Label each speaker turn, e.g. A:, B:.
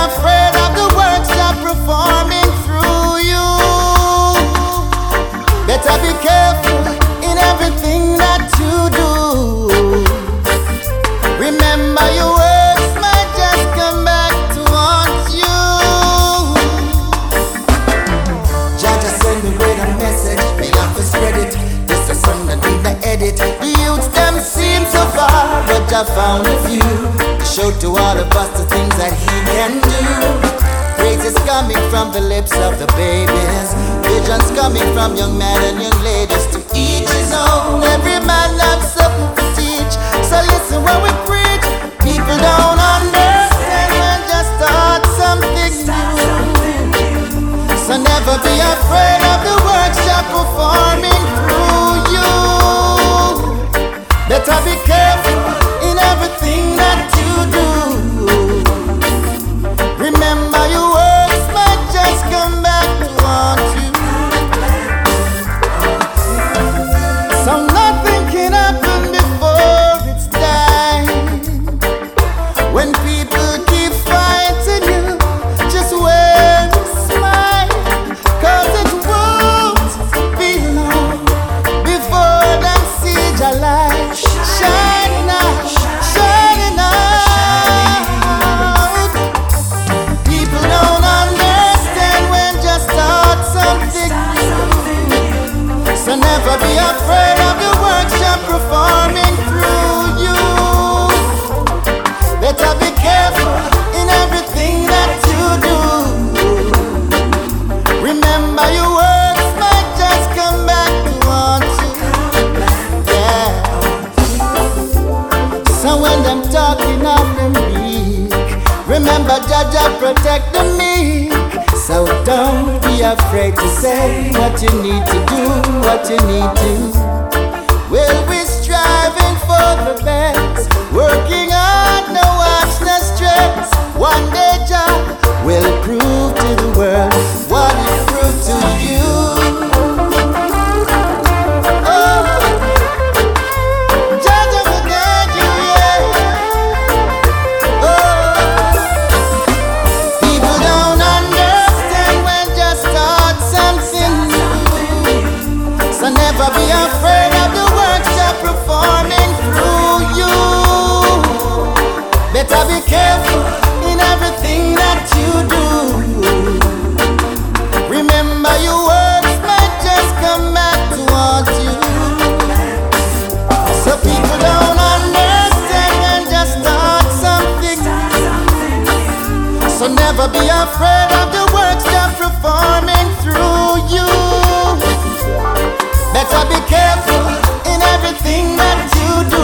A: afraid of the works Jah performing through you. Better be careful in everything that you do. Remember your works might just come back to haunt you. Jah just send me with a message, me have to spread it. This is something that need to edit. The youths them seem so far, but Jah found a few to show to all of us the things that He can do. Praises coming from the lips of the babies, visions coming from young men and young ladies. To each his own, every man has something to teach. So listen when we preach. People don't understand when just start something new. So never be afraid of the works Jah performing through you. Better be careful in everything that you do. Remember your works might just come back to haunt you. So nothing can happen before it's time. When people keep fighting you, just wear a smile, 'cause it won't be long before them see your light shining out, shining out. People don't understand when just start something new. So never be afraid of the works Jah performing through you. Better be careful in everything that you do. Remember your works might just come back to haunt you. Yeah. So when them talking of the meek, remember Jah protect the meek. So don't be afraid to say what you need to do, what you need to. Well, we're striving for the best, working hard, no watch, no stress. One day Jah will prove to the world what He proved to you. Oh, Jah will guide you, yeah. Oh, people don't understand when just start something new. So never be afraid of the works Jah performing through you. Better be careful in everything that you do. Remember your works might just come back to haunt you. So people don't understand and just start something. So never be afraid of the works Jah performing through you. Better be careful in everything that you do.